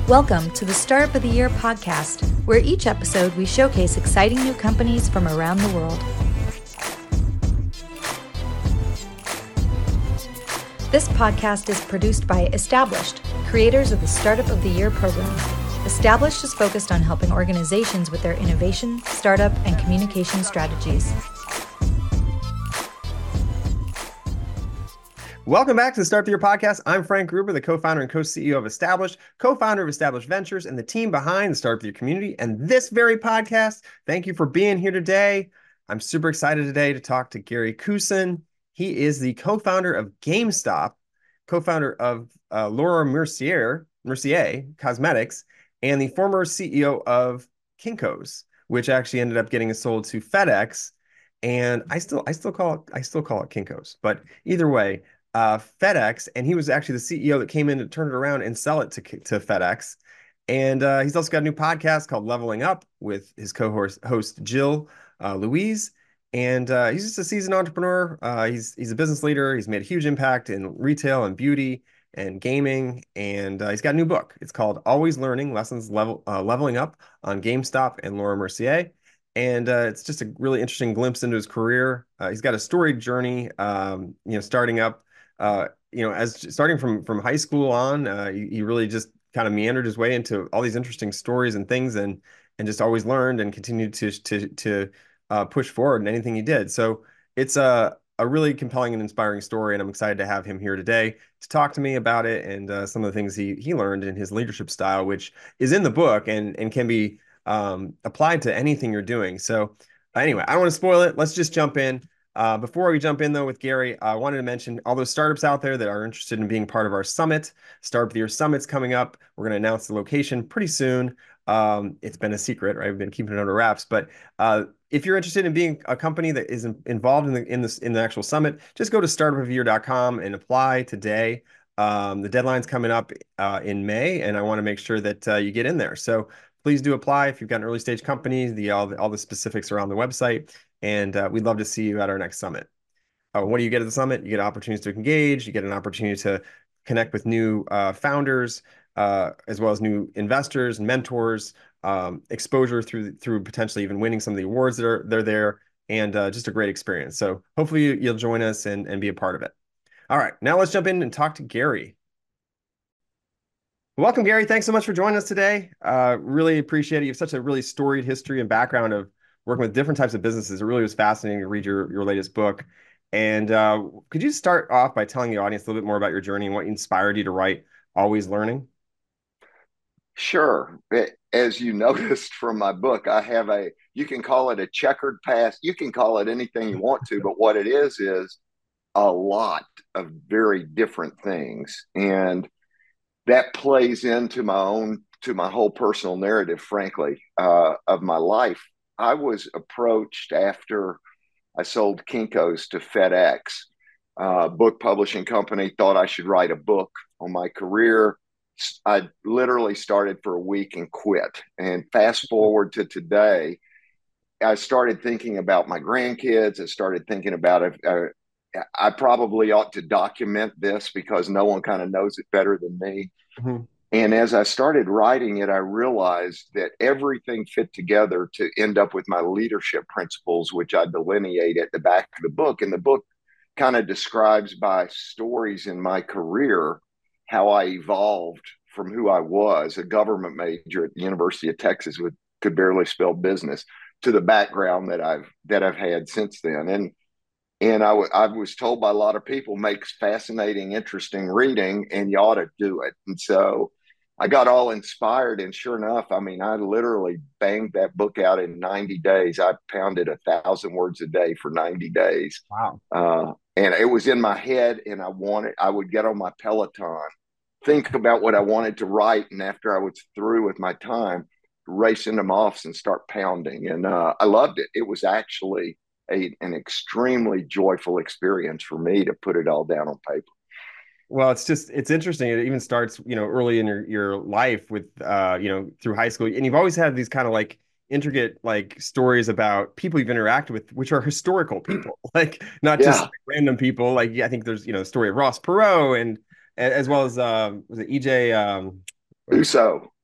Welcome to the Startup of the Year podcast, where each episode we showcase exciting new companies from around the world. This podcast is produced by Established, creators of the Startup of the Year program. Established is focused on helping organizations with their innovation, startup, and communication strategies. Welcome back to the Startup of the Year podcast. I'm Frank Gruber, the co-founder and co-CEO of Established, co-founder of Established Ventures, and the team behind the Startup of the Year community and this very podcast. Thank you for being here today. I'm super excited today to talk to Gary Kusin. He is the co-founder of GameStop, co-founder of Laura Mercier Cosmetics, and the former CEO of Kinko's, which actually ended up getting sold to FedEx. And I still call it Kinko's, but either way, FedEx, and he was actually the CEO that came in to turn it around and sell it to FedEx. And he's also got a new podcast called Leveling Up with his co-host Jill Louise. And he's just a seasoned entrepreneur. He's a business leader. He's made a huge impact in retail and beauty and gaming. And he's got a new book. It's called Always Learning: Lessons Leveling Up on GameStop and Laura Mercier. And it's just a really interesting glimpse into his career. He's got a storied journey, starting up. Starting from high school on, he really just kind of meandered his way into all these interesting stories and things, and just always learned and continued to push forward in anything he did. So it's a really compelling and inspiring story, and I'm excited to have him here today to talk to me about it and some of the things he learned in his leadership style, which is in the book and can be applied to anything you're doing. So anyway, I don't want to spoil it. Let's just jump in. Before we jump in, though, with Gary, I wanted to mention all those startups out there that are interested in being part of our summit. Startup of the Year Summit's coming up. We're going to announce the location pretty soon. It's been a secret, right? We've been keeping it under wraps. But if you're interested in being a company that is involved in the actual summit, just go to startupoftheyear.com and apply today. The deadline's coming up in May, and I want to make sure that you get in there. So please do apply if you've got an early stage company. All the specifics are on the website. And we'd love to see you at our next summit. What do you get at the summit? You get opportunities to engage. You get an opportunity to connect with new founders, as well as new investors and mentors, exposure through potentially even winning some of the awards they're there, and just a great experience. So hopefully you'll join us and be a part of it. All right, now let's jump in and talk to Gary. Welcome, Gary. Thanks so much for joining us today. Really appreciate it. You have such a really storied history and background of working with different types of businesses. It really was fascinating to read your latest book. And could you start off by telling the audience a little bit more about your journey and what inspired you to write Always Learning? Sure. As you noticed from my book, I have you can call it a checkered past. You can call it anything you want to, but what it is a lot of very different things. And that plays into my whole personal narrative, frankly, of my life. I was approached after I sold Kinko's to FedEx, book publishing company, thought I should write a book on my career. I literally started for a week and quit. And fast forward to today, I started thinking about my grandkids. I started thinking about it. I probably ought to document this because no one kind of knows it better than me. Mm-hmm. And as I started writing it, I realized that everything fit together to end up with my leadership principles, which I delineate at the back of the book. And the book kind of describes by stories in my career how I evolved from who I was, a government major at the University of Texas who could barely spell business, to the background that I've had since then. And I was told by a lot of people, makes fascinating, interesting reading, and you ought to do it. And so I got all inspired, and sure enough, I mean, I literally banged that book out in 90 days. I pounded 1,000 words a day for 90 days. Wow. And it was in my head, and I would get on my Peloton, think about what I wanted to write, and after I was through with my time, race into my office and start pounding. And I loved it. It was actually an extremely joyful experience for me to put it all down on paper. Well, it's interesting. It even starts, early in your life with, through high school. And you've always had these kind of like intricate like stories about people you've interacted with, which are historical people, like not just like random people. Like, I think there's, the story of Ross Perot and as well as, was it EJ? Uso.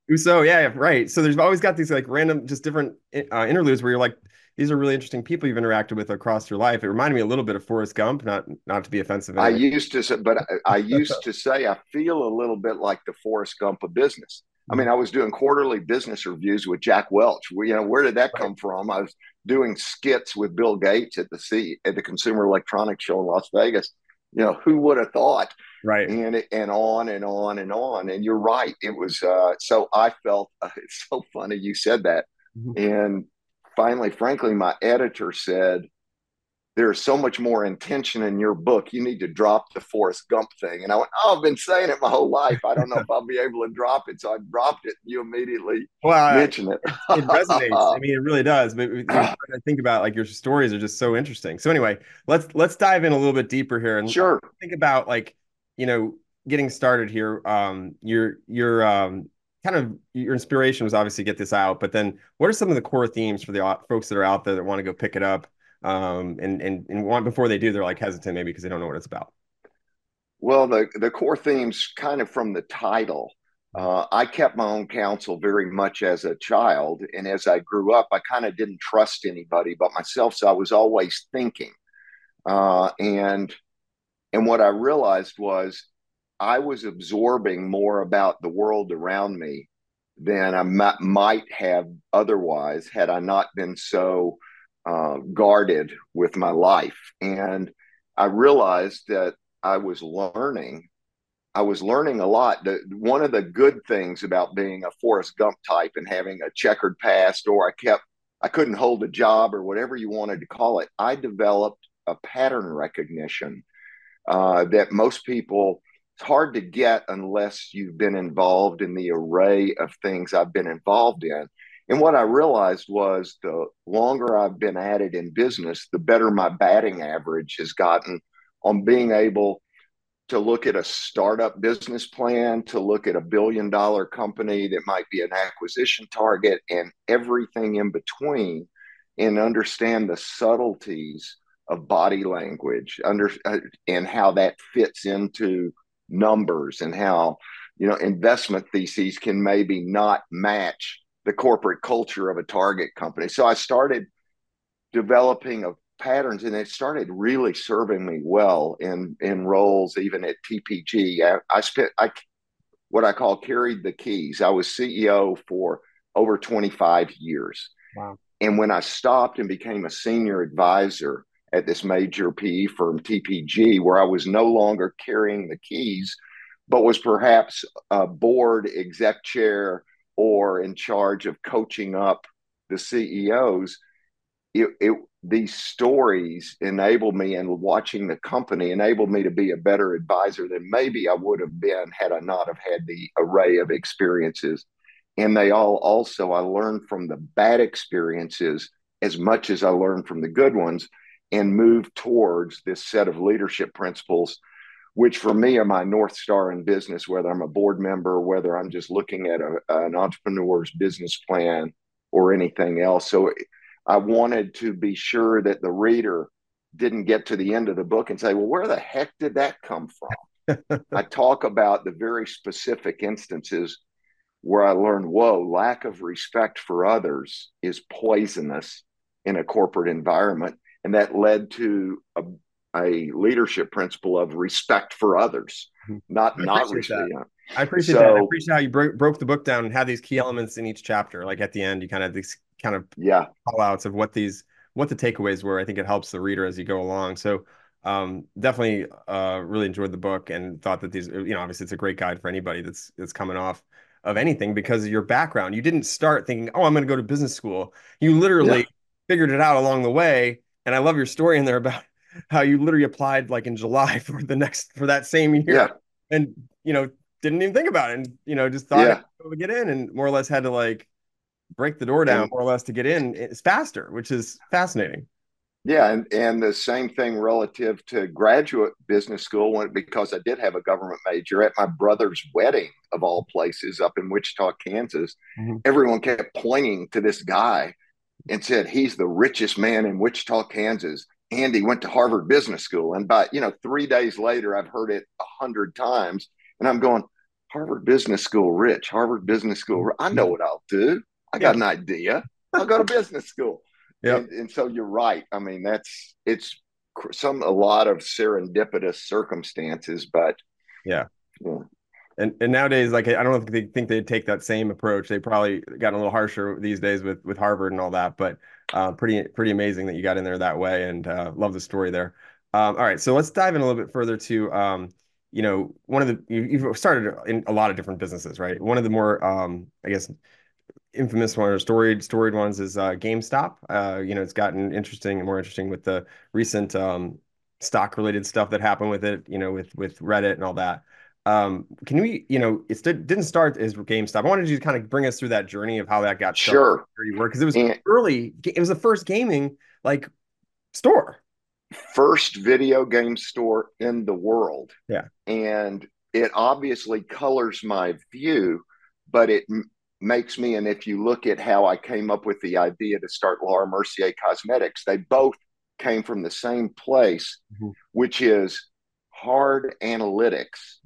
Uso, yeah, right. So there's always got these like random, just different interludes where you're like, these are really interesting people you've interacted with across your life. It reminded me a little bit of Forrest Gump, not to be offensive in I any way. used to say, but I used to say I feel a little bit like the Forrest Gump of business. I mean, I was doing quarterly business reviews with Jack Welch. Where did that Right. come from? I was doing skits with Bill Gates at the Consumer Electronics Show in Las Vegas. Who would have thought? Right. And on and on and on. And you're right. It was so I felt it's so funny you said that. Mhm. And finally, frankly, my editor said, there's so much more intention in your book. You need to drop the Forrest Gump thing. And I went, oh, I've been saying it my whole life. I don't know if I'll be able to drop it. So I dropped it. You immediately Well, mentioned it. it resonates. I mean, it really does. But I think about like your stories are just so interesting. So anyway, let's dive in a little bit deeper here and Sure. think about like, you know, getting started here. Your kind of your inspiration was obviously get this out, but then what are some of the core themes for the folks that are out there that want to go pick it up? And want before they do, they're like hesitant maybe because they don't know what it's about. Well, the core themes kind of from the title. I kept my own counsel very much as a child. And as I grew up, I kind of didn't trust anybody but myself. So I was always thinking. And what I realized was I was absorbing more about the world around me than I might have otherwise had I not been so guarded with my life. And I realized that I was learning. I was learning a lot. One of the good things about being a Forrest Gump type and having a checkered past, or I couldn't hold a job or whatever you wanted to call it, I developed a pattern recognition that most people, it's hard to get unless you've been involved in the array of things I've been involved in. And what I realized was the longer I've been at it in business, the better my batting average has gotten on being able to look at a startup business plan, to look at $1 billion company that might be an acquisition target, and everything in between, and understand the subtleties of body language, and how that fits into numbers, and how investment theses can maybe not match the corporate culture of a target company. So I started developing a patterns, and it started really serving me well in roles even at TPG. I what I call carried the keys. I was CEO for over 25 years. Wow. And when I stopped and became a senior advisor at this major PE firm, TPG, where I was no longer carrying the keys, but was perhaps a board exec chair or in charge of coaching up the CEOs, these stories enabled me, and watching the company enabled me to be a better advisor than maybe I would have been had I not have had the array of experiences. And they all also, I learned from the bad experiences as much as I learned from the good ones, and moved towards this set of leadership principles, which for me are my North Star in business, whether I'm a board member, whether I'm just looking at an entrepreneur's business plan or anything else. So I wanted to be sure that the reader didn't get to the end of the book and say, well, where the heck did that come from? I talk about the very specific instances where I learned, whoa, lack of respect for others is poisonous in a corporate environment. And that led to a leadership principle of respect for others, not I not appreciate respect. that. I appreciate that. I So appreciate how you broke the book down and had these key elements in each chapter. Like at the end, you kind of these kind of yeah, call outs of what the takeaways were. I think it helps the reader as you go along. So definitely really enjoyed the book and thought that these, obviously it's a great guide for anybody that's coming off of anything because of your background. You didn't start thinking, oh, I'm going to go to business school. You yeah, literally figured it out along the way. And I love your story in there about how you literally applied like in July for that same yeah, year and didn't even think about it and just thought it yeah. would get in and more or less had to like break the door down And more or less to get in. It's faster, which is fascinating. yeah, and the same thing relative to graduate business school, because I did have a government major at my brother's wedding of all places up in Wichita, Kansas. Mhm. Everyone kept pointing to this guy and said he's the richest man in Wichita, Kansas. And he went to Harvard Business School. And by 3 days later, I've heard it 100 times, and I'm going, Harvard Business School, Rich, Harvard Business School. I know what I'll do. I got an idea. I'll go to business school. Yep. And so you're right. I mean, it's a lot of serendipitous circumstances, but Yeah. yeah. And nowadays, like, I don't know if they think they'd take that same approach. They probably got a little harsher these days with Harvard and all that, but pretty amazing that you got in there that way, and love the story there. All right, so let's dive in a little bit further to one of the you've started in a lot of different businesses, right? One of the more I guess infamous one or storied ones is GameStop. It's gotten interesting and more interesting with the recent stock related stuff that happened with it, with Reddit and all that. Can we, it didn't start as GameStop. I wanted you to kind of bring us through that journey of how that got started, Sure. where you work, because it was And early. It was the first gaming like store. first video game store in the world. Yeah. And it obviously colors my view, but it makes me, and if you look at how I came up with the idea to start Laura Mercier Cosmetics, they both came from the same place, which is hard analytics,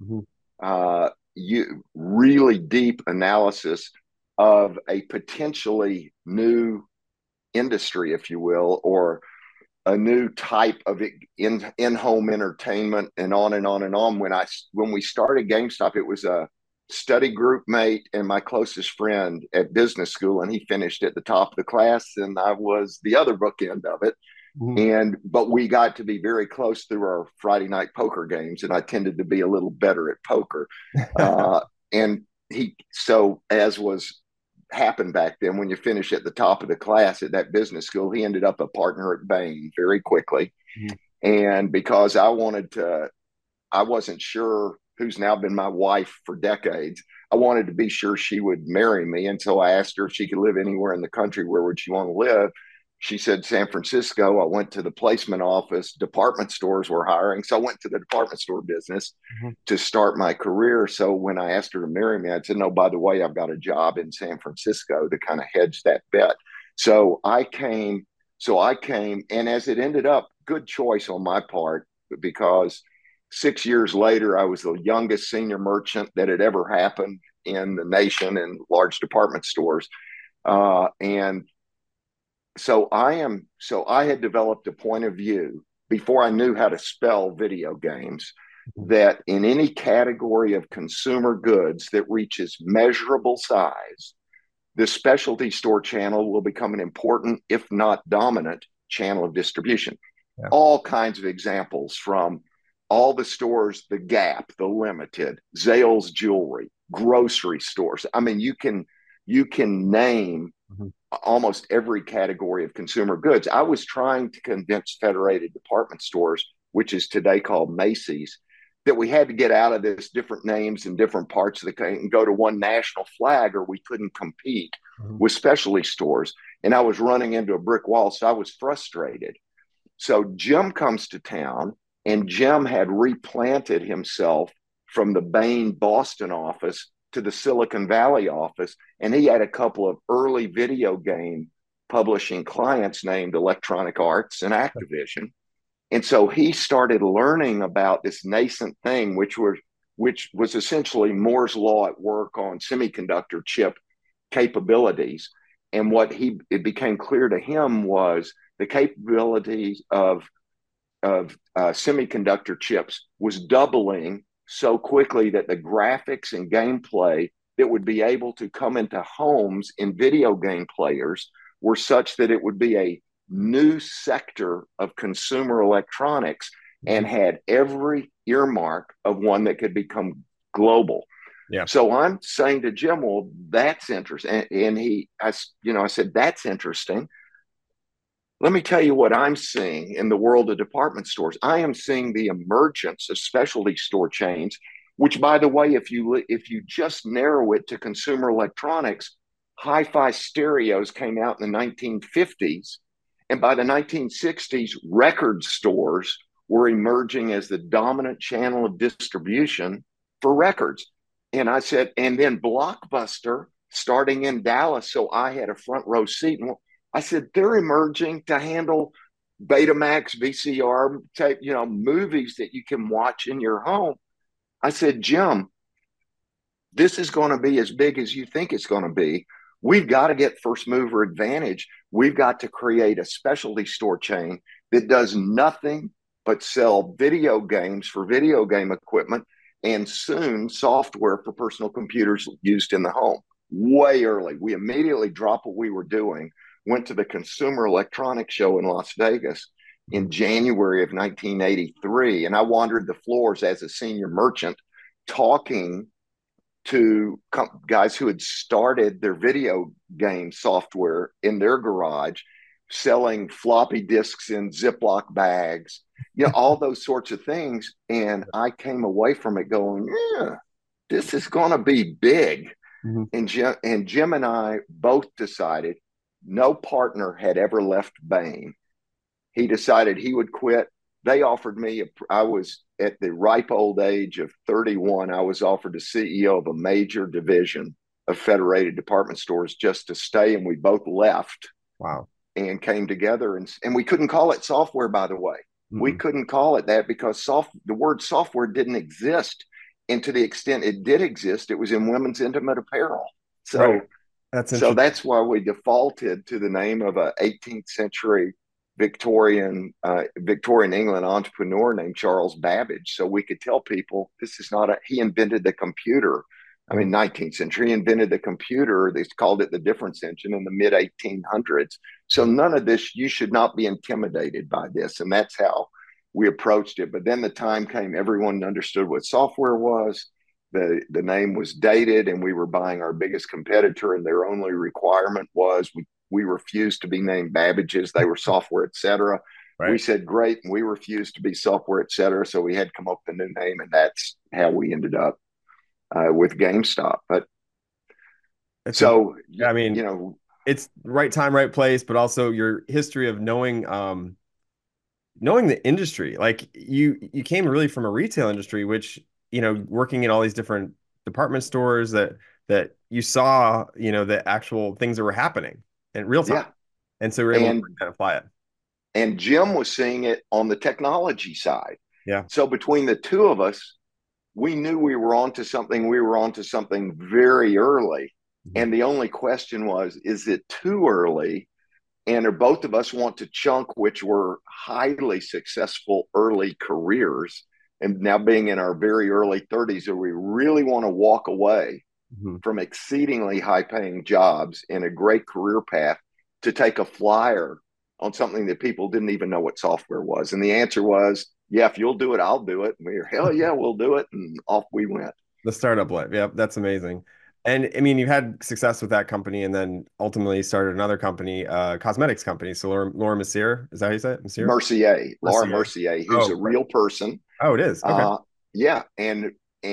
you really deep analysis of a potentially new industry, if you will, or a new type of in-home entertainment, and on and on and on. When we started GameStop, it was a study group mate and my closest friend at business school, and he finished at the top of the class, and I was the other bookend of it. But we got to be very close through our Friday night poker games, and I tended to be a little better at poker. And so as was happened back then, when you finish at the top of the class at that business school, he ended up a partner at Bain very quickly. And because I wasn't sure, who's now been my wife for decades, I wanted to be sure she would marry me. And so I asked her if she could live anywhere in the country. Where would she want to live? She said San Francisco. I went to the placement office. Department stores were hiring, so I went to the department store business to start my career. So when I asked her to marry me, I said, no, by the way, I've got a job in San Francisco to kind of hedge that bet. So I came, and as it ended up, good choice on my part, because 6 years later, I was the youngest senior merchant that had ever happened in the nation in large department stores. And so I had developed a point of view before I knew how to spell video games, that in any category of consumer goods that reaches measurable size, the specialty store channel will become an important, if not dominant, channel of distribution. Yeah. All kinds of examples from all the stores, the Gap, the Limited, Zales Jewelry, grocery stores. I mean, you can name almost every category of consumer goods. I was trying to convince Federated Department Stores, which is today called Macy's, that we had to get out of this different names in different parts of the country and go to one national flag, or we couldn't compete with specialty stores. And I was running into a brick wall, so I was frustrated. So Jim comes to town, and Jim had replanted himself from the Bain Boston office to the Silicon Valley office, and he had a couple of early video game publishing clients named Electronic Arts and Activision. And so he started learning about this nascent thing, which was essentially Moore's law at work on semiconductor chip capabilities. And it became clear to him was the capabilities of semiconductor chips was doubling so quickly that the graphics and gameplay that would be able to come into homes in video game players were such that it would be a new sector of consumer electronics and had every earmark of one that could become global. Yeah. So I'm saying to Jim, well, that's interesting. And I said, that's interesting. Let me tell you what I'm seeing in the world of department stores. I am seeing the emergence of specialty store chains, which, by the way, if you just narrow it to consumer electronics, hi-fi stereos came out in the 1950s. And by the 1960s, record stores were emerging as the dominant channel of distribution for records. And I said, and then Blockbuster starting in Dallas. So I had a front row seat. And I said, they're emerging to handle Betamax, VCR tape, movies that you can watch in your home. I said, Jim, This is going to be as big as you think it's going to be. We've got to get first mover advantage. We've got to create a specialty store chain that does nothing but sell video games for video game equipment and soon software for personal computers used in the home. Way early. We immediately dropped what we were doing, went to the Consumer Electronics Show in Las Vegas in January of 1983. And I wandered the floors as a senior merchant talking to guys who had started their video game software in their garage, selling floppy disks in Ziploc bags, all those sorts of things. And I came away from it going, yeah, this is going to be big. Mm-hmm. And Jim and I both decided no partner had ever left Bain. He decided he would quit. They offered me, I was at the ripe old age of 31, I was offered the CEO of a major division of Federated Department Stores just to stay. And we both left. Wow. And came together. And we couldn't call it software, by the way. Mm-hmm. We couldn't call it that because the word software didn't exist. And to the extent it did exist, it was in women's intimate apparel. So, right. That's why we defaulted to the name of a 18th century Victorian England entrepreneur named Charles Babbage. So we could tell people this is not he invented the computer. I mean, 19th century, he invented the computer. They called it the difference engine in the mid 1800s. So none of this, you should not be intimidated by this. And that's how we approached it. But then the time came, everyone understood what software was. The name was dated, and we were buying our biggest competitor, and their only requirement was we refused to be named Babbage's. They were software, et cetera. Right. We said, great. And we refused to be software, et cetera. So we had to come up with a new name, and that's how we ended up with GameStop. But it's right time, right place, but also your history of knowing the industry. Like you came really from a retail industry, which, working in all these different department stores that you saw, the actual things that were happening in real time. Yeah. And so we're able to apply it. And Jim was seeing it on the technology side. Yeah. So between the two of us, we knew we were onto something. We were onto something very early. Mm-hmm. And the only question was, is it too early? And both of us want to chunk, which were highly successful early careers. And now being in our very early 30s, or we really want to walk away mm-hmm. from exceedingly high paying jobs in a great career path to take a flyer on something that people didn't even know what software was. And the answer was, yeah, if you'll do it, I'll do it. And we were, hell yeah, we'll do it. And off we went. The startup life. Yeah, that's amazing. And I mean, you've had success with that company, and then ultimately started another company, cosmetics company. So Laura Mercier, is that how you say it? Mercier. Laura Mercier, who's a real person. Oh, it is. Okay. Yeah. And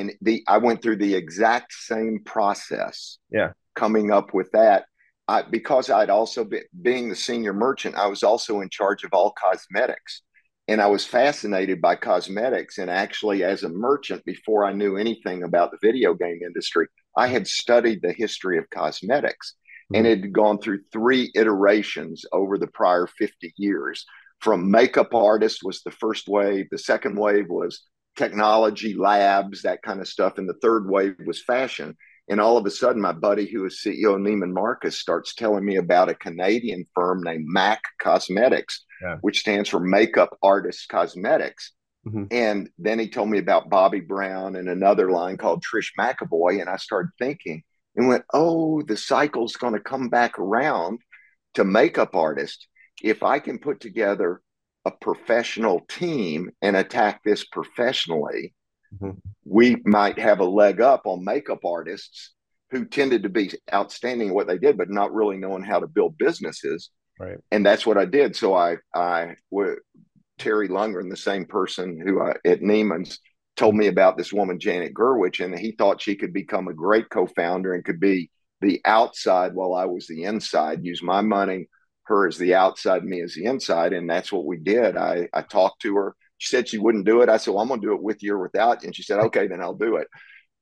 I went through the exact same process. Yeah. Coming up with that. Because I'd also being the senior merchant, I was also in charge of all cosmetics. And I was fascinated by cosmetics. And actually, as a merchant, before I knew anything about the video game industry, I had studied the history of cosmetics. Mm-hmm. And it had gone through 3 iterations over the prior 50 years. From makeup artists was the first wave. The second wave was technology labs, that kind of stuff. And the third wave was fashion. And all of a sudden, my buddy, who is CEO of Neiman Marcus, starts telling me about a Canadian firm named MAC Cosmetics, which stands for Makeup Artists Cosmetics. Mm-hmm. And then he told me about Bobbi Brown and another line called Trish McEvoy. And I started thinking and went, oh, the cycle's going to come back around to makeup artists. If I can put together a professional team and attack this professionally, mm-hmm. we might have a leg up on makeup artists who tended to be outstanding at what they did, but not really knowing how to build businesses. Right. And that's what I did. So Terry Lundgren, the same person who at Neiman's, told me about this woman, Janet Gerwich, and he thought she could become a great co-founder and could be the outside while I was the inside, use my money, her as the outside, me as the inside. And that's what we did. I talked to her. She said she wouldn't do it. I said, well, I'm going to do it with you or without you. And she said, okay, then I'll do it.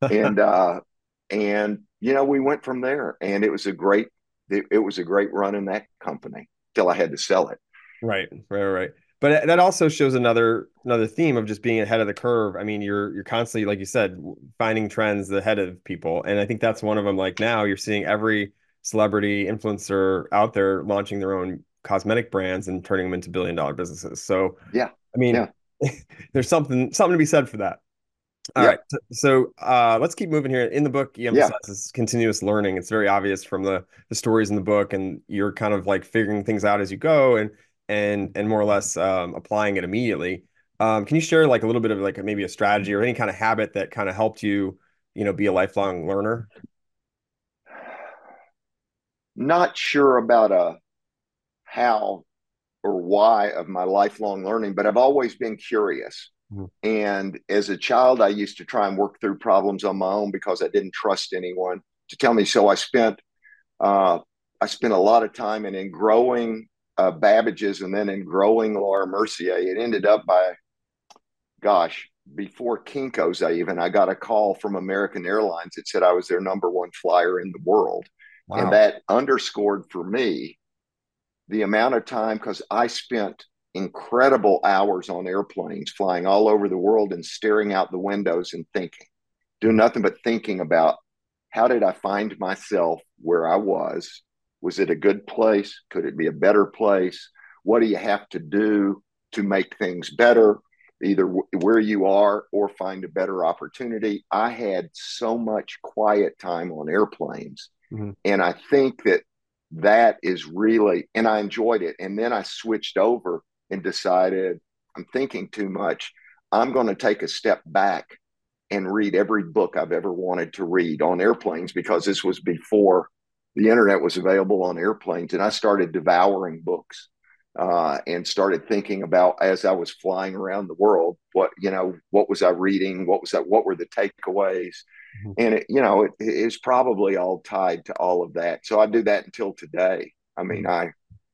And we went from there, and it was a great run in that company till I had to sell it. Right. But that also shows another theme of just being ahead of the curve. I mean, you're constantly, like you said, finding trends ahead of people, and I think that's one of them. Like now, you're seeing every celebrity influencer out there launching their own cosmetic brands and turning them into billion-dollar businesses. So, Yeah. I mean, Yeah. there's something to be said for that. All right. Yep. So let's keep moving here. In the book, you Yeah. emphasize this continuous learning. It's very obvious from the stories in the book, and you're kind of like figuring things out as you go and more or less applying it immediately. Can you share like a little bit of like maybe a strategy or any kind of habit that kind of helped you, be a lifelong learner? Not sure about a how or why of my lifelong learning, but I've always been curious. Mhm. And as a child, I used to try and work through problems on my own because I didn't trust anyone to tell me. So uh, I spent a lot of time in growing Babbage's and then in growing Laura Mercier. It ended up gosh, before Kinko's, I got a call from American Airlines that said I was their number one flyer in the world. And Wow. that underscored for me the amount of time, because I spent incredible hours on airplanes flying all over the world and staring out the windows and thinking, doing nothing but thinking about how did I find myself where I was? Was it a good place? Could it be a better place? What do you have to do to make things better, either where you are or find a better opportunity? I had so much quiet time on airplanes. Mhm. And I think that is really, and I enjoyed it. And then I switched over and decided I'm thinking too much. I'm going to take a step back and read every book I've ever wanted to read on airplanes, because this was before the internet was available on airplanes. And I started devouring books and started thinking about, as I was flying around the world, what was I reading? What were the takeaways? Mhm. And it is probably all tied to all of that. So I do that until today. I mean, Mhm.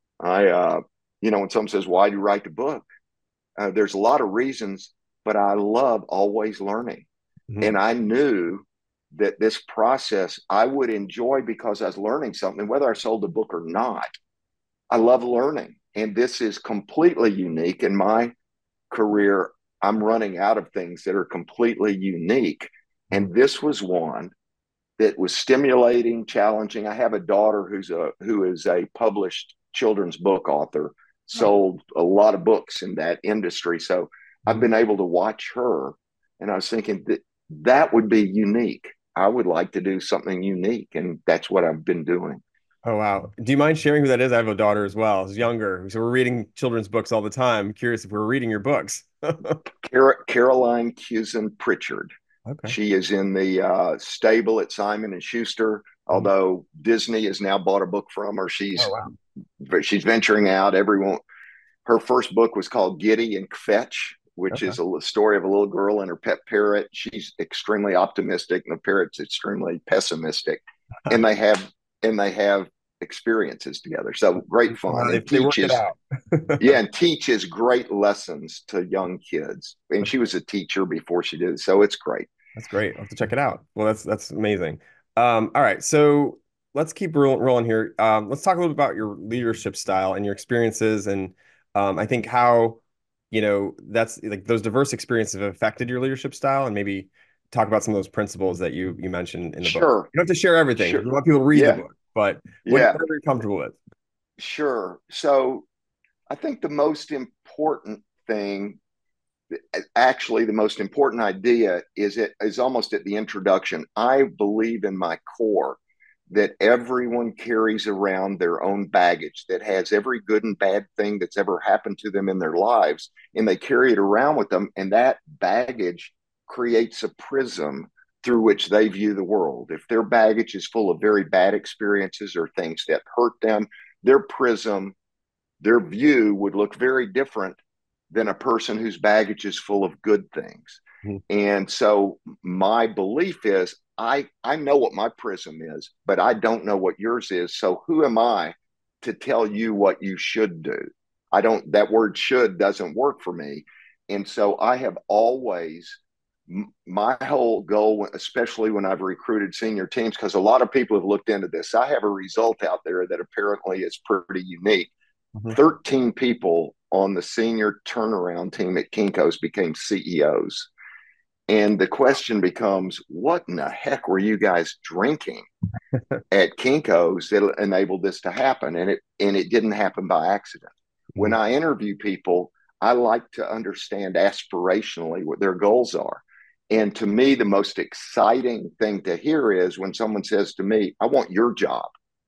I when someone says, why do you write the book? There's a lot of reasons, but I love always learning. Mhm. And I knew that this process I would enjoy because I was learning something, whether I sold the book or not. I love learning. And this is completely unique in my career. I'm running out of things that are completely unique. Mhm. And this was one that was stimulating, challenging. I have a daughter who is a published children's book author, Oh. sold a lot of books in that industry. So I've Mhm. been able to watch her, and I was thinking that would be unique. I would like to do something unique, and that's what I've been doing. Oh wow. Do you mind sharing who that is? I have a daughter as well, who's younger. So we're reading children's books all the time. I'm curious if we're reading your books. Caroline Cusin Pritchard. Okay. She is in the stable at Simon and Schuster. Mhm. Although Disney has now bought a book from her, Oh wow. she's venturing out. Her first book was called Giddy and Fetch, which Okay. is a story of a little girl and her pet parrot. She's extremely optimistic, and the parrot's extremely pessimistic, and they have experiences together. So great Wow, fun, they worked it out. and teaches great lessons to young kids. And she was a teacher before she did it, so it's great. That's great. I'll have to check it out. Well, that's amazing. All right, so let's keep rolling here. Let's talk a little bit about your leadership style and your experiences, and I think how, that's like those diverse experiences have affected your leadership style, and maybe talk about some of those principles that you mentioned in the book. Sure, You don't have to share everything sure, because we want people to read the yeah, book, but yeah, whatever you're comfortable with. sure. So I think the most important thing, actually the most important idea, is almost at the introduction. I believe in my core that everyone carries around their own baggage that has every good and bad thing that's ever happened to them in their lives, and they carry it around with them, and that baggage creates a prism through which they view the world. If their baggage is full of very bad experiences or things that hurt them, their prism, their view would look very different than a person whose baggage is full of good things. Mhm. And so my belief is I know what my prism is, but I don't know what yours is. So who am I to tell you what you should do? I don't, that word should doesn't work for me. And so I have always, my whole goal, especially when I've recruited senior teams, because a lot of people have looked into this, I have a result out there that apparently is pretty unique. Mhm. 13 people on the senior turnaround team at Kinko's became CEOs. And the question becomes, what in the heck were you guys drinking at Kinko's that enabled this to happen? And it didn't happen by accident. When I interview people, I like to understand aspirationally what their goals are. And to me, the most exciting thing to hear is when someone says to me, I want your job.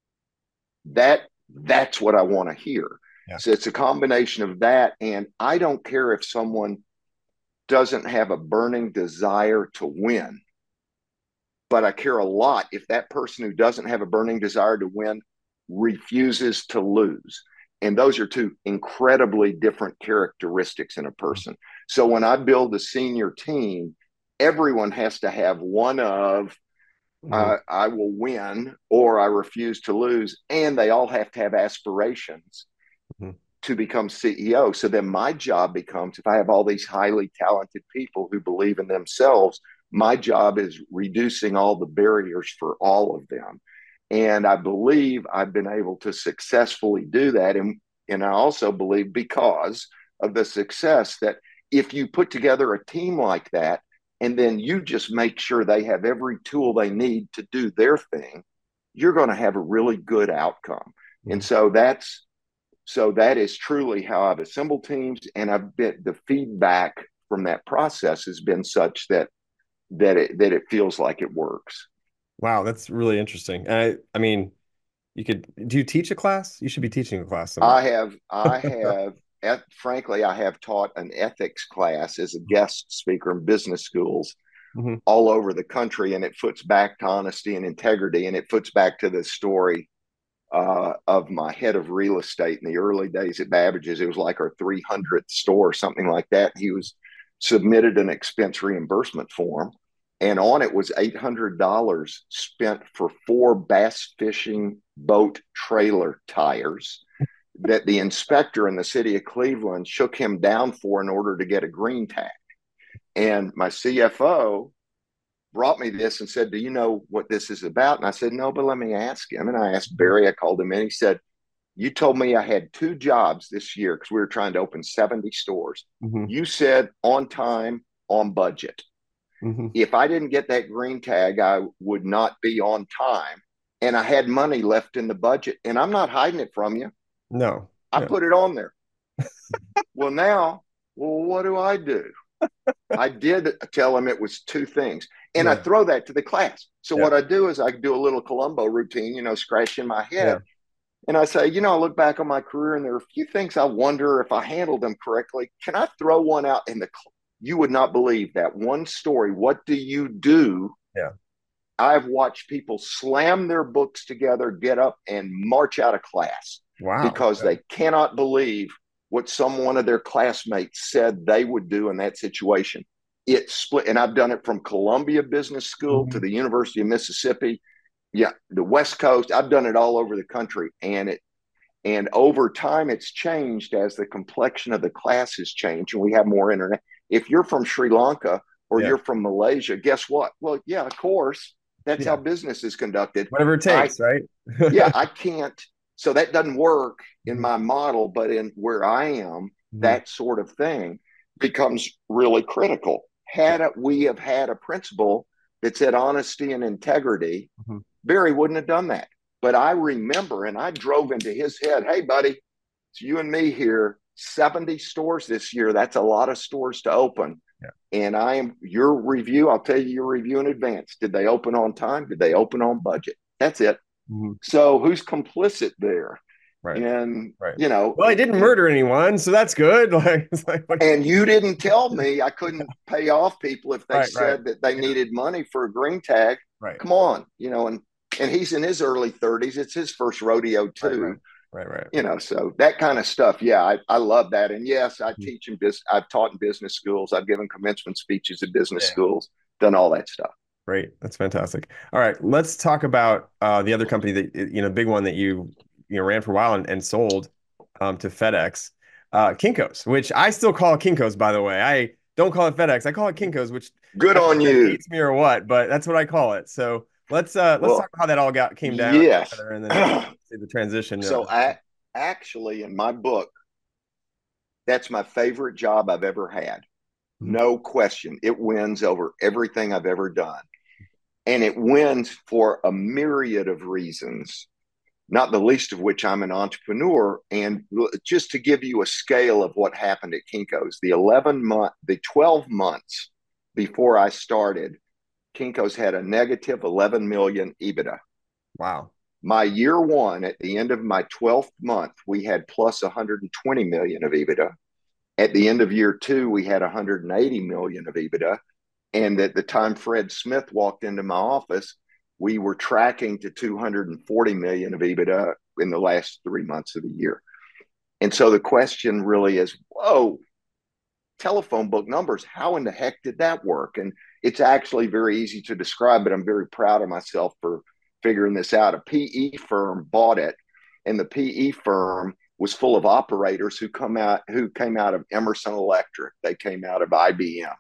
That's what I want to hear. Yeah. So it's a combination of that. And I don't care if someone doesn't have a burning desire to win, but I care a lot if that person who doesn't have a burning desire to win refuses to lose. And those are two incredibly different characteristics in a person. So when I build a senior team, everyone has to have one of I will win or I refuse to lose. And they all have to have aspirations to become CEO. So then my job becomes, if I have all these highly talented people who believe in themselves, my job is reducing all the barriers for all of them. And I believe I've been able to successfully do that. And I also believe, because of the success, that if you put together a team like that, and then you just make sure they have every tool they need to do their thing, you're going to have a really good outcome. And so that is truly how I've assembled teams. And the feedback from that process has been such that it feels like it works. Wow, that's really interesting. I mean, do you teach a class? You should be teaching a class somewhere. Frankly, I have taught an ethics class as a guest speaker in business schools all over the country. And it foots back to honesty and integrity. And it foots back to the story of my head of real estate in the early days at Babbage's. It was like our 300th store, something like that. He was submitted an expense reimbursement form, and on it was $800 spent for 4 bass fishing boat trailer tires that the inspector in the city of Cleveland shook him down for in order to get a green tag. And my CFO brought me this and said, do you know what this is about? And I said, no, but let me ask him. And I asked Barry, I called him in. He said, you told me I had 2 jobs this year because we were trying to open 70 stores. You said on time, on budget. If I didn't get that green tag, I would not be on time. And I had money left in the budget. And I'm not hiding it from you. No. I put it on there. Well, what do? I did tell him it was 2 things. And I throw that to the class. So what I do is I do a little Columbo routine, scratching my head. Yeah. And I say, I look back on my career and there are a few things I wonder if I handled them correctly. Can I throw one out you would not believe that one story. What do you do? Yeah. I've watched people slam their books together, get up and march out of class. Wow. Because they cannot believe what one of their classmates said they would do in that situation. It split. And I've done it from Columbia Business School to the University of Mississippi. Yeah. The West Coast. I've done it all over the country. And over time, it's changed as the complexion of the class has changed and we have more internet. If you're from Sri Lanka or you're from Malaysia, guess what? Well, yeah, of course. That's how business is conducted. Whatever it takes, right? I can't. So that doesn't work in my model, but in where I am, that sort of thing becomes really critical. We have had a principal that said honesty and integrity, Barry wouldn't have done that. But I remember, and I drove into his head, hey, buddy, it's you and me here, 70 stores this year. That's a lot of stores to open. Yeah. And I'll tell you your review in advance. Did they open on time? Did they open on budget? That's it. So who's complicit there? Right. And, well, I didn't murder anyone, so that's good. And you didn't tell me I couldn't pay off people if they said that they needed money for a green tag. Right. Come on, and he's in his early 30s. It's his first rodeo too. Right. So that kind of stuff. Yeah, I love that. And yes, I teach in business. I've taught in business schools. I've given commencement speeches at business schools, done all that stuff. Great. That's fantastic. All right. Let's talk about the other company that, big one that you ran for a while and sold to FedEx, Kinko's, which I still call Kinko's, by the way. I don't call it FedEx. I call it Kinko's, which good on you. Hates me or what, but that's what I call it. So let's talk about how that all came down. Yes. And then see the transition. So actually, in my book, that's my favorite job I've ever had. Mhm. No question. It wins over everything I've ever done. And it wins for a myriad of reasons, not the least of which I'm an entrepreneur. And just to give you a scale of what happened at Kinko's, the 12 months before I started, Kinko's had a negative 11 million EBITDA. Wow. My year one, at the end of my 12th month, we had plus 120 million of EBITDA. At the end of year two, we had 180 million of EBITDA. And at the time Fred Smith walked into my office, we were tracking to 240 million of EBITDA in the last 3 months of the year. And so the question really is, whoa, telephone book numbers, how in the heck did that work? And it's actually very easy to describe, but I'm very proud of myself for figuring this out. A PE firm bought it, and the PE firm was full of operators who came out of Emerson Electric. They came out of IBM.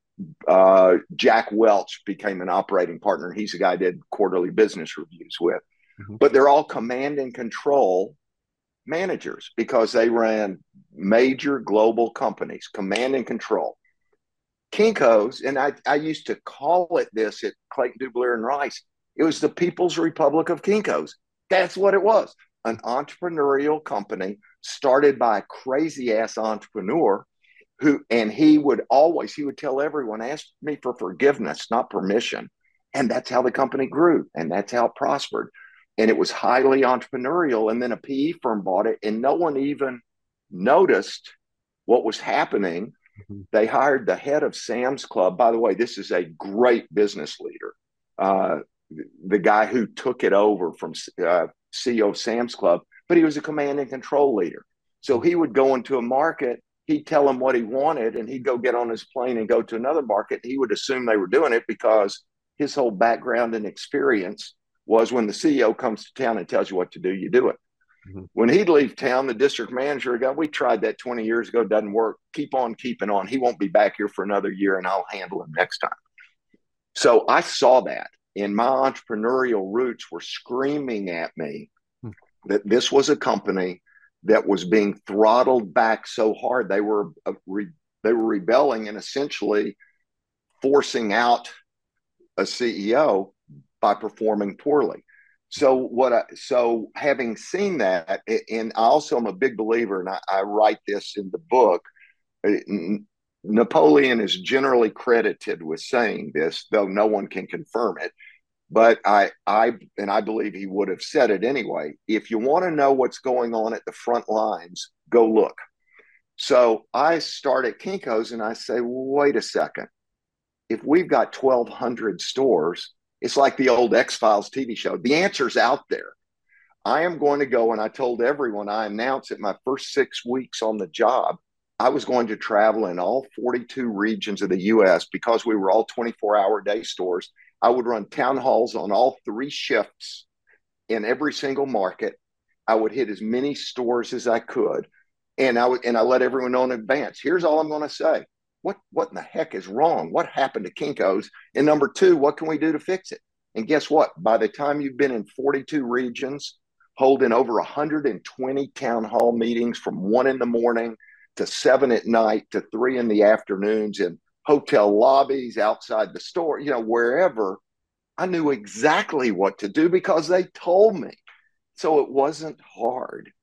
Jack Welch became an operating partner. He's the guy I did quarterly business reviews with. Mhm. But they're all command and control managers because they ran major global companies, command and control. Kinko's, and I used to call it this at Clayton Dubilier and Rice, it was the People's Republic of Kinko's. That's what it was. An entrepreneurial company started by a crazy ass entrepreneur and he would tell everyone, ask me for forgiveness, not permission. And that's how the company grew, and that's how it prospered. And it was highly entrepreneurial. And then a PE firm bought it, and no one even noticed what was happening. Mhm. They hired the head of Sam's Club. By the way, this is a great business leader. The guy who took it over from CEO of Sam's Club, but he was a command and control leader. So he would go into a market, he'd tell him what he wanted, and he'd go get on his plane and go to another market. He would assume they were doing it because his whole background and experience was when the CEO comes to town and tells you what to do, you do it. Mhm. When he'd leave town, the district manager would go, we tried that 20 years ago, doesn't work. Keep on keeping on. He won't be back here for another year, and I'll handle him next time. So I saw that, and my entrepreneurial roots were screaming at me that this was a company that was being throttled back so hard. They were rebelling and essentially forcing out a CEO by performing poorly. So having seen that, and I also am a big believer, and I write this in the book. Napoleon is generally credited with saying this, though no one can confirm it. But I believe he would have said it anyway. If you want to know what's going on at the front lines, go look. So I start at Kinko's and I say, wait a second. If we've got 1,200 stores, it's like the old X-Files TV show. The answer's out there. I am going to go, and I told everyone, I announced it my first 6 weeks on the job, I was going to travel in all 42 regions of the U.S. because we were all 24-hour day stores. I would run town halls on all 3 shifts in every single market. I would hit as many stores as I could, and I let everyone know in advance. Here's all I'm going to say: what in the heck is wrong? What happened to Kinko's? And number 2, what can we do to fix it? And guess what? By the time you've been in 42 regions, holding over 120 town hall meetings from 1 a.m. to 7 p.m. to 3 p.m. in hotel lobbies, outside the store, wherever, I knew exactly what to do because they told me. So it wasn't hard.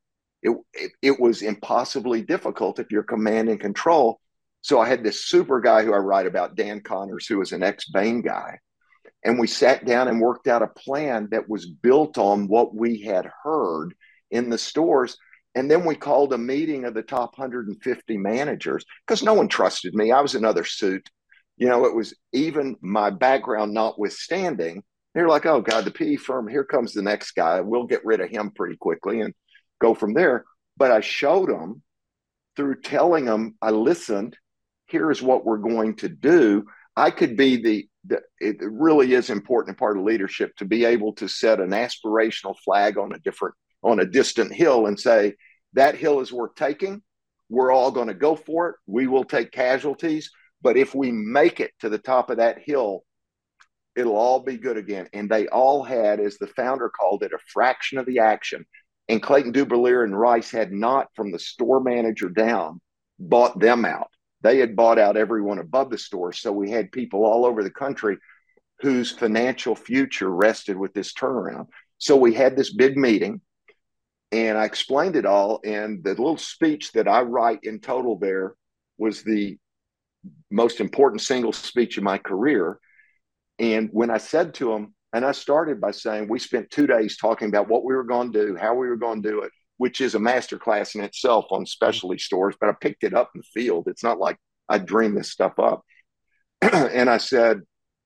It was impossibly difficult if you're command and control. So I had this super guy who I write about, Dan Connors, who was an ex-Bain guy. And we sat down and worked out a plan that was built on what we had heard in the stores. And then we called a meeting of the top 150 managers because no one trusted me. I was another suit. It was, even my background notwithstanding, they're like, oh, God, the PE firm, here comes the next guy. We'll get rid of him pretty quickly and go from there. But I showed them through telling them, I listened, here's what we're going to do. I could be it really is important part of leadership to be able to set an aspirational flag on a distant hill and say, that hill is worth taking. We're all going to go for it. We will take casualties. But if we make it to the top of that hill, it'll all be good again. And they all had, as the founder called it, a fraction of the action. And Clayton Dubilier and Rice had not, from the store manager down, bought them out. They had bought out everyone above the store. So we had people all over the country whose financial future rested with this turnaround. So we had this big meeting, and I explained it all. And the little speech that I write in total there was the most important single speech of my career. And when I said to them, and I started by saying, we spent 2 days talking about what we were going to do, how we were going to do it, which is a masterclass in itself on specialty stores, but I picked it up in the field. It's not like I dreamed this stuff up. And I said,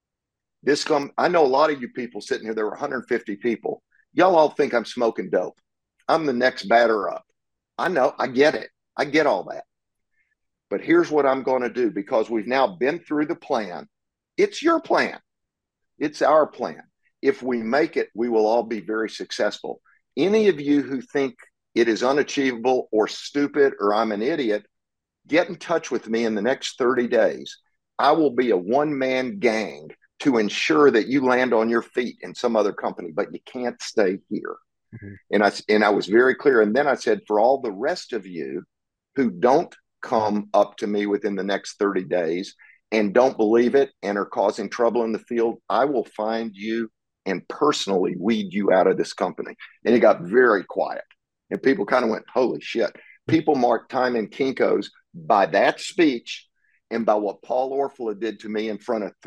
I know a lot of you people sitting here, there were 150 people. Y'all all think I'm smoking dope. I'm the next batter up. I know, I get it. I get all that. But here's what I'm going to do, because we've now been through the plan. It's your plan. It's our plan. If we make it, we will all be very successful. Any of you who think it is unachievable or stupid or I'm an idiot, get in touch with me in the next 30 days. I will be a one-man gang to ensure that you land on your feet in some other company, but you can't stay here. And I was very clear. And then I said, for all the rest of you who don't come up to me within the next 30 days and don't believe it and are causing trouble in the field, I will find you and personally weed you out of this company. And it got very quiet. And people kind of went, holy shit. People marked time in Kinko's by that speech and by what Paul Orfalea did to me in front of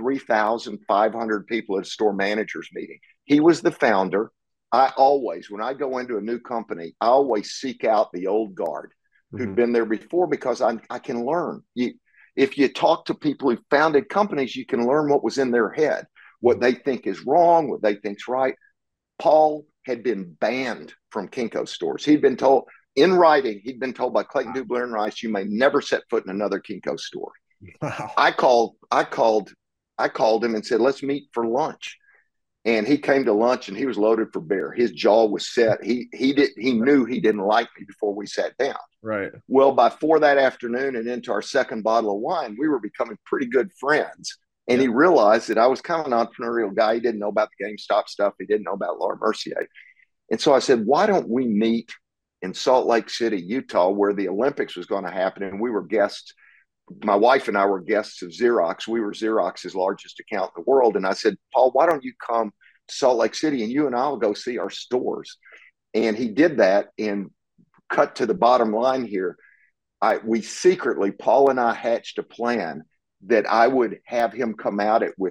3,500 people at a store managers meeting. He was the founder. I always, when I go into a new company, I always seek out the old guard who've been there before, because I can learn. If you talk to people who founded companies, you can learn what was in their head, what they think is wrong, what they think's right. Paul had been banned from Kinko stores. He'd been told in writing, he'd been told by Clayton Dubilier and Rice, you may never set foot in another Kinko store. Wow. I called him and said, let's meet for lunch. And he came to lunch and he was loaded for bear. His jaw was set. He knew he didn't like me before we sat down. Right. Well, by 4 that afternoon and into our second bottle of wine, we were becoming pretty good friends. And he realized that I was kind of an entrepreneurial guy. He didn't know about the GameStop stuff. He didn't know about Laura Mercier. And so I said, why don't we meet in Salt Lake City, Utah, where the Olympics was going to happen? And we were guests. My wife and I were guests of Xerox. We were Xerox's largest account in the world. And I said, Paul, why don't you come to Salt Lake City and you and I will go see our stores? And he did that. And cut to the bottom line here, we secretly, Paul and I hatched a plan that I would have him come out with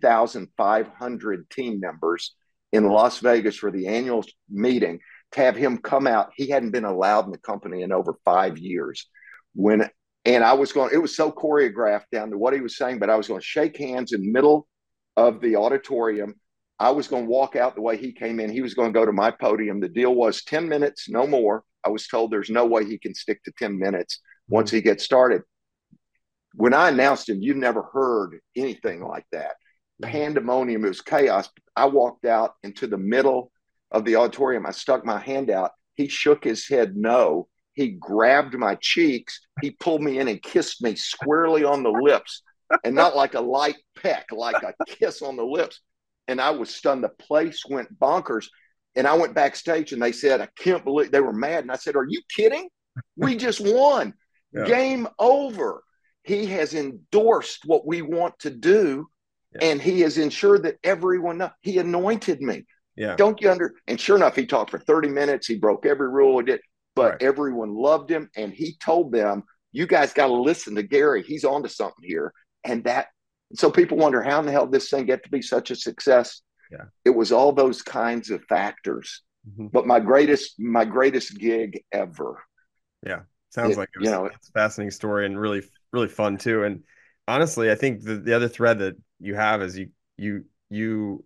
3,500 team members in Las Vegas for the annual meeting, to have him come out. He hadn't been allowed in the company in over 5 years. And I was going, it was so choreographed down to what he was saying, but I was going to shake hands in the middle of the auditorium. I was going to walk out the way he came in. He was going to go to my podium. The deal was 10 minutes, no more. I was told there's no way he can stick to 10 minutes once he gets started. When I announced him, you've never heard anything like that. Pandemonium, it was chaos. I walked out into the middle of the auditorium. I stuck my hand out. He shook his head no. He grabbed my cheeks. He pulled me in and kissed me squarely on the lips, and not like a light peck, like a kiss on the lips. And I was stunned. The place went bonkers. And I went backstage and they said, I can't believe, they were mad. And I said, are you kidding? We just won. Game over. He has endorsed what we want to do. And he has ensured that everyone knows. He anointed me. Don't you and sure enough, he talked for 30 minutes. He broke every rule he did, but everyone loved him. And he told them, you guys got to listen to Gary. He's onto something here. And so people wonder, how in the hell did this thing get to be such a success? It was all those kinds of factors. But my greatest gig ever. Sounds like it's a fascinating story and really, really fun too. And honestly, I think the other thread that you have is you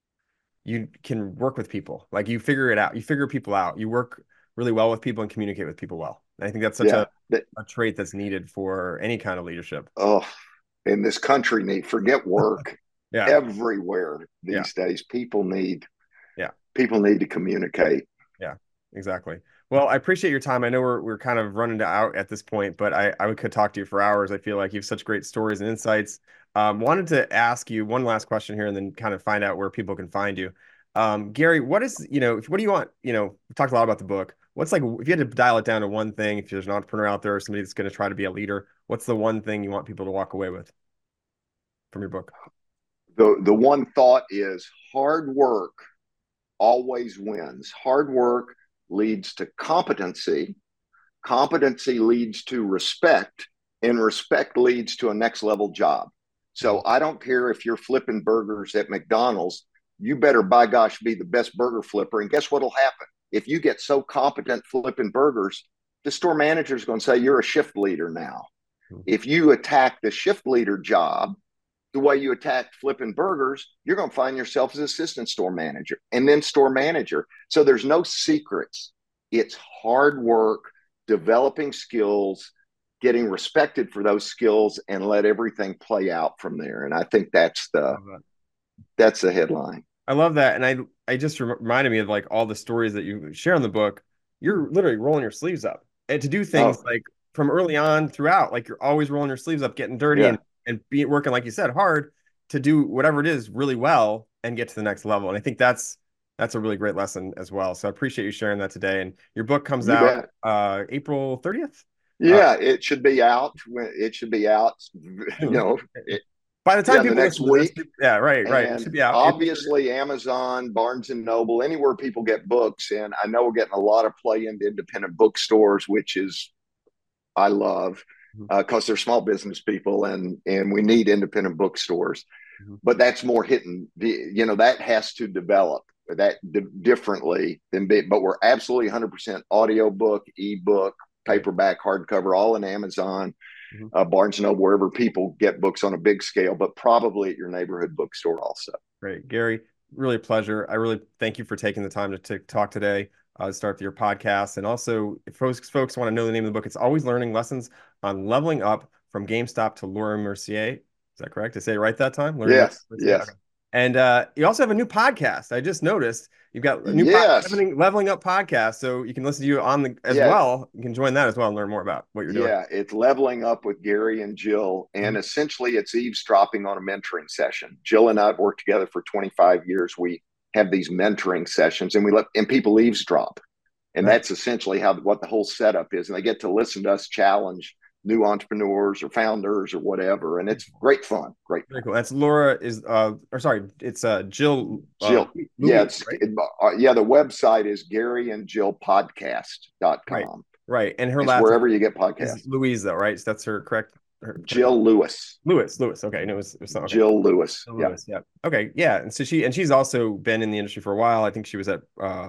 can work with people. Like you figure it out. You figure people out. You work really well with people and communicate with people well. And I think that's such a trait that's needed for any kind of leadership. Oh, in this country, forget work. Everywhere these days, people need to communicate. Exactly. Well, I appreciate your time. I know we're kind of running out at this point, but I could talk to you for hours. I feel like you have such great stories and insights. Wanted to ask you one last question here and then kind of find out where people can find you. Gary, what do you want? We talked a lot about the book. What's like, if you had to dial it down to one thing, if there's an entrepreneur out there or somebody that's going to try to be a leader, what's the one thing you want people to walk away with from your book? The one thought is hard work always wins. Hard work leads to competency. Competency leads to respect, and respect leads to a next level job. So I don't care if you're flipping burgers at McDonald's, you better, by gosh, be the best burger flipper. And guess what'll happen? If you get so competent flipping burgers, the store manager is going to say you're a shift leader now. If you attack the shift leader job the way you attack flipping burgers, you're going to find yourself as assistant store manager and then store manager. So there's no secrets. It's hard work, developing skills, getting respected for those skills, and let everything play out from there. And I think that's the headline. I love that. And I just reminded me of like all the stories that you share in the book. You're literally rolling your sleeves up and to do things like from early on throughout, like you're always rolling your sleeves up, getting dirty and working, like you said, hard to do whatever it is really well and get to the next level. And I think that's a really great lesson as well. So I appreciate you sharing that today. And your book comes out April 30th. Yeah, it should be out. It should be out. By the time the next week. Right. It should be out. Obviously, Amazon, Barnes and Noble, anywhere people get books. And I know we're getting a lot of play into independent bookstores, which is I love because they're small business people, and we need independent bookstores. But that's more hitting. That has to develop that differently than big. But we're absolutely 100% audiobook, ebook, paperback, hardcover, all in Amazon. Barnes & Noble, wherever people get books on a big scale, but probably at your neighborhood bookstore also. Great. Gary, really a pleasure. I really thank you for taking the time to talk today, to start your podcast. And also, if folks want to know the name of the book, it's Always Learning Lessons on Leveling Up from GameStop to Laura Mercier. Is that correct? Did I say it right that time? Yes. Okay. And you also have a new podcast. I just noticed you've got a new Leveling Up podcast, so you can listen to you on as well. You can join that as well and learn more about what you're doing. Yeah, it's Leveling Up with Gary and Jill, and essentially it's eavesdropping on a mentoring session. Jill and I have worked together for 25 years. We have these mentoring sessions, and people eavesdrop, and that's essentially what the whole setup is. And they get to listen to us challenge new entrepreneurs or founders or whatever, and it's great fun. Very cool. That's Laura it's Jill. Jill. Louise, right? The website is GaryandJillPodcast.com. Right. And her last wherever you get podcasts. Louise, though, right? So that's her correct. Jill Lewis. Lewis. Okay. No, it was okay. Jill Lewis. Yeah. Okay. Yeah. And so she's also been in the industry for a while. I think she was at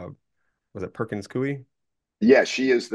was it Perkins Coie? Yeah, she is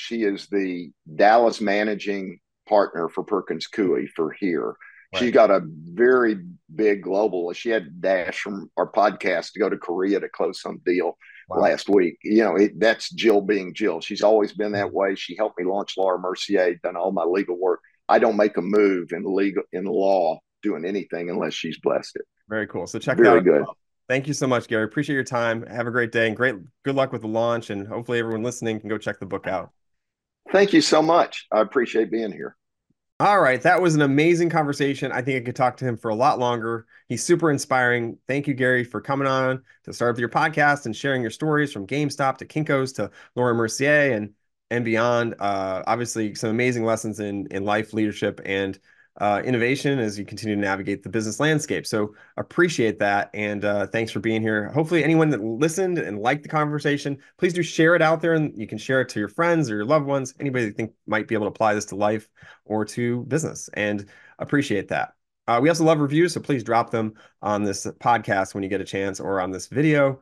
the Dallas managing partner for Perkins Coie for here. Right. She's got a very big global. She had Dash from our podcast to go to Korea to close some deal last week. That's Jill being Jill. She's always been that way. She helped me launch Laura Mercier, done all my legal work. I don't make a move in law doing anything unless she's blessed it. Very cool. So check it out. Very good. Thank you so much, Gary. Appreciate your time. Have a great day and good luck with the launch. And hopefully everyone listening can go check the book out. Thank you so much. I appreciate being here. All right. That was an amazing conversation. I think I could talk to him for a lot longer. He's super inspiring. Thank you, Gary, for coming on to start up your podcast and sharing your stories from GameStop to Kinko's to Laura Mercier and beyond. Obviously, some amazing lessons in life, leadership, and innovation as you continue to navigate the business landscape. So appreciate that. And thanks for being here. Hopefully anyone that listened and liked the conversation, please do share it out there, and you can share it to your friends or your loved ones, anybody that you think might be able to apply this to life or to business, and appreciate that. We also love reviews, so please drop them on this podcast when you get a chance or on this video.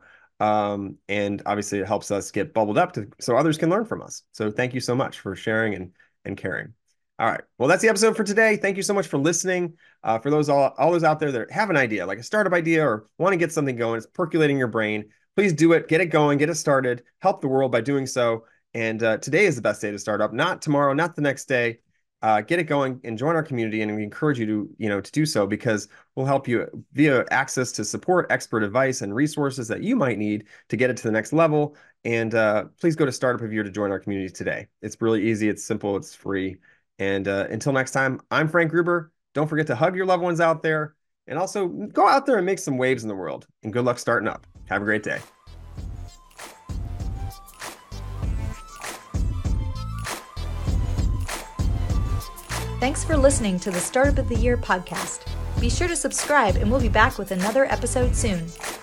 And obviously it helps us get bubbled up so others can learn from us. So thank you so much for sharing and caring. All right. Well, that's the episode for today. Thank you so much for listening. For those all those out there that have an idea, like a startup idea or want to get something going, it's percolating your brain. Please do it. Get it going. Get it started. Help the world by doing so. And today is the best day to start up. Not tomorrow. Not the next day. Get it going and join our community. And we encourage you to do so, because we'll help you via access to support, expert advice, and resources that you might need to get it to the next level. And please go to Startup of the Year to join our community today. It's really easy. It's simple. It's free. And until next time, I'm Frank Gruber. Don't forget to hug your loved ones out there, and also go out there and make some waves in the world. And good luck starting up. Have a great day. Thanks for listening to the Startup of the Year podcast. Be sure to subscribe and we'll be back with another episode soon.